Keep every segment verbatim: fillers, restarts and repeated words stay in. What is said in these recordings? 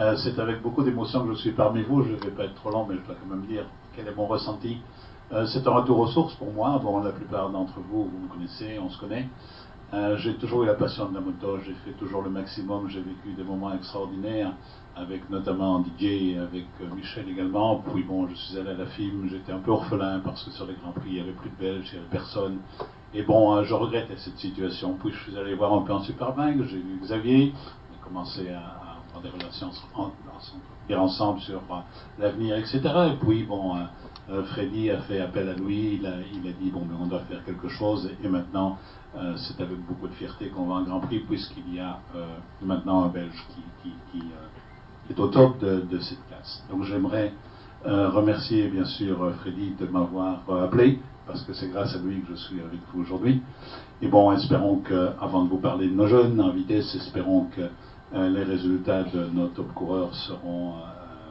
Euh, c'est avec beaucoup d'émotion que je suis parmi vous. Je ne vais pas être trop long, mais je dois quand même dire quel est mon ressenti. Euh, c'est un retour aux sources pour moi. Bon, la plupart d'entre vous, vous me connaissez, on se connaît. Euh, j'ai toujours eu la passion de la moto, j'ai fait toujours le maximum, j'ai vécu des moments extraordinaires, avec notamment Didier et avec euh, Michel également. Puis bon, je suis allé à la F I M, j'étais un peu orphelin parce que sur les Grands Prix, il n'y avait plus de Belges, il n'y avait personne. Et bon, euh, je regrettais cette situation. Puis je suis allé voir un peu en Superbike, j'ai vu Xavier, on a commencé à, à avoir des relations en, en, ensemble sur euh, l'avenir, et cetera. Et puis bon, euh, euh, Freddy a fait appel à lui, il a, il a dit bon, mais on doit faire quelque chose. Et maintenant, euh, c'est avec beaucoup de fierté qu'on va en Grand Prix, puisqu'il y a euh, maintenant un Belge qui, qui, qui euh, est au top de, de cette classe. Donc j'aimerais euh, remercier bien sûr Freddy de m'avoir euh, appelé, parce que c'est grâce à lui que je suis avec vous aujourd'hui. Et bon, espérons que, avant de vous parler de nos jeunes en vitesse, espérons que euh, les résultats de nos top coureurs seront euh,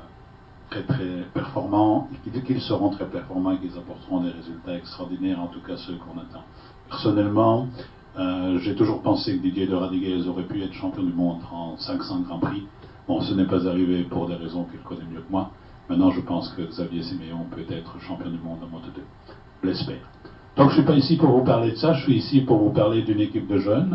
très très performants, et qu'ils seront très performants et qu'ils apporteront des résultats extraordinaires, en tout cas ceux qu'on attend. Personnellement, euh, j'ai toujours pensé que Didier de Radiguez aurait pu être champion du monde en cinq cents Grands Prix. Bon, ce n'est pas arrivé pour des raisons qu'il connaît mieux que moi. Maintenant, je pense que Xavier Siméon peut être champion du monde en Moto deux. Je l'espère. Donc, je ne suis pas ici pour vous parler de ça, je suis ici pour vous parler d'une équipe de jeunes.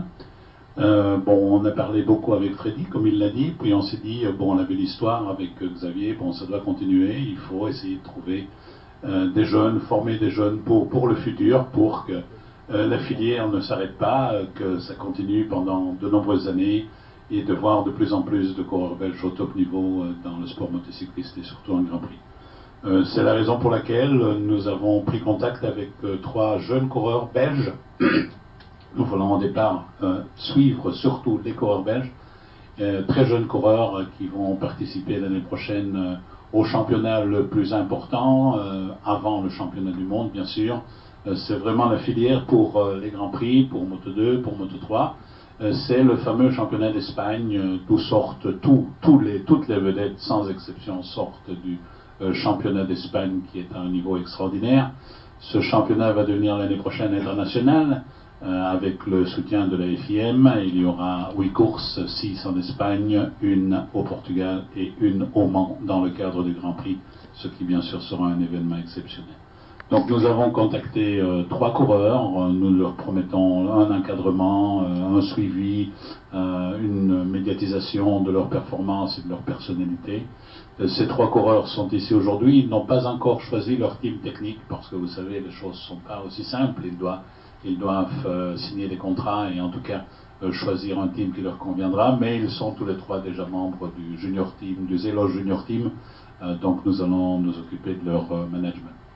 Euh, bon, on a parlé beaucoup avec Freddy, comme il l'a dit, puis on s'est dit, euh, bon, on avait l'histoire avec euh, Xavier, bon, ça doit continuer, il faut essayer de trouver euh, des jeunes, former des jeunes pour, pour le futur, pour que euh, la filière ne s'arrête pas, euh, que ça continue pendant de nombreuses années, et de voir de plus en plus de coureurs belges au top niveau euh, dans le sport motocycliste et surtout en Grand Prix. Euh, c'est la raison pour laquelle nous avons pris contact avec euh, trois jeunes coureurs belges. Nous voulons au départ euh, suivre surtout les coureurs belges, euh, très jeunes coureurs euh, qui vont participer l'année prochaine euh, au championnat le plus important, euh, avant le championnat du monde bien sûr. Euh, c'est vraiment la filière pour euh, les Grands Prix, pour Moto deux, pour Moto trois. Euh, c'est le fameux championnat d'Espagne, euh, d'où sortent tout, tous les, toutes les vedettes sans exception sortent du euh, championnat d'Espagne qui est à un niveau extraordinaire. Ce championnat va devenir l'année prochaine international. Euh, avec le soutien de la F I M, il y aura huit courses, six en Espagne, une au Portugal et une au Mans dans le cadre du Grand Prix, ce qui bien sûr sera un événement exceptionnel. Donc nous avons contacté euh, trois coureurs, nous leur promettons un encadrement, euh, un suivi, euh, une médiatisation de leur performance et de leur personnalité. Euh, ces trois coureurs sont ici aujourd'hui, ils n'ont pas encore choisi leur team technique parce que vous savez, les choses ne sont pas aussi simples, ils doivent Ils doivent euh, signer des contrats et en tout cas euh, choisir un team qui leur conviendra, mais ils sont tous les trois déjà membres du junior team, du Zelo Junior Team, euh, donc nous allons nous occuper de leur euh, management.